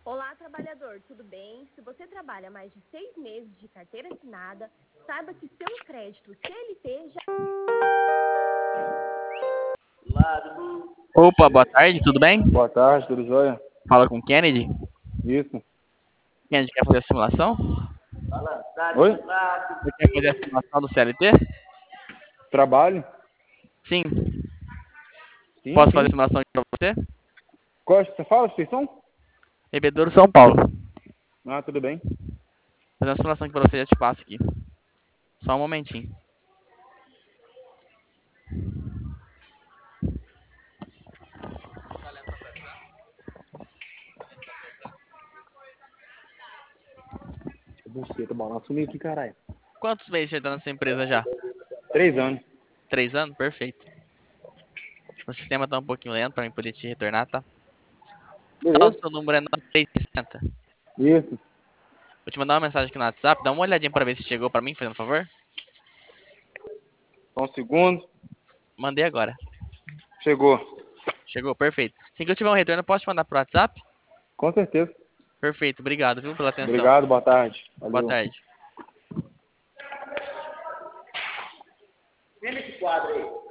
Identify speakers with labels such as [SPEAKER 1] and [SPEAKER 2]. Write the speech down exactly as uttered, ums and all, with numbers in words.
[SPEAKER 1] Olá, trabalhador, tudo bem? Se você trabalha mais de seis meses de carteira assinada, saiba que seu crédito C L T já...
[SPEAKER 2] Opa, boa tarde, tudo bem?
[SPEAKER 3] Boa tarde, tudo jóia?
[SPEAKER 2] Fala com o Kennedy.
[SPEAKER 3] Isso.
[SPEAKER 2] Kennedy, quer fazer a simulação?
[SPEAKER 3] Oi?
[SPEAKER 2] Você quer fazer a simulação do C L T?
[SPEAKER 3] Trabalho?
[SPEAKER 2] Sim.
[SPEAKER 3] Sim,
[SPEAKER 2] Posso fazer a
[SPEAKER 3] sim.
[SPEAKER 2] simulação pra você?
[SPEAKER 3] Qual, você fala, inscrição?
[SPEAKER 2] Bebedouro São Paulo.
[SPEAKER 3] Ah, tudo bem.
[SPEAKER 2] Fazer uma simulação aqui pra você, já te passo aqui. Só um momentinho.
[SPEAKER 3] Buceta, balanço sumiu aqui, caralho.
[SPEAKER 2] Quantos meses você tá nessa empresa já?
[SPEAKER 3] Três anos.
[SPEAKER 2] Três anos? Perfeito. O sistema tá um pouquinho lento pra mim poder te retornar, tá? Então, o
[SPEAKER 3] Beleza?
[SPEAKER 2] seu número é nove três seis zero.
[SPEAKER 3] Isso.
[SPEAKER 2] Vou te mandar uma mensagem aqui no WhatsApp, dá uma olhadinha pra ver se chegou pra mim, fazendo um favor.
[SPEAKER 3] Só um segundo.
[SPEAKER 2] Mandei agora.
[SPEAKER 3] Chegou.
[SPEAKER 2] Chegou, perfeito. Assim que eu tiver um retorno, eu posso te mandar pro WhatsApp?
[SPEAKER 3] Com certeza.
[SPEAKER 2] Perfeito, obrigado, viu, pela atenção.
[SPEAKER 3] Obrigado, boa tarde.
[SPEAKER 2] Boa
[SPEAKER 3] Valeu.
[SPEAKER 2] tarde.
[SPEAKER 3] Vem nesse quadro aí.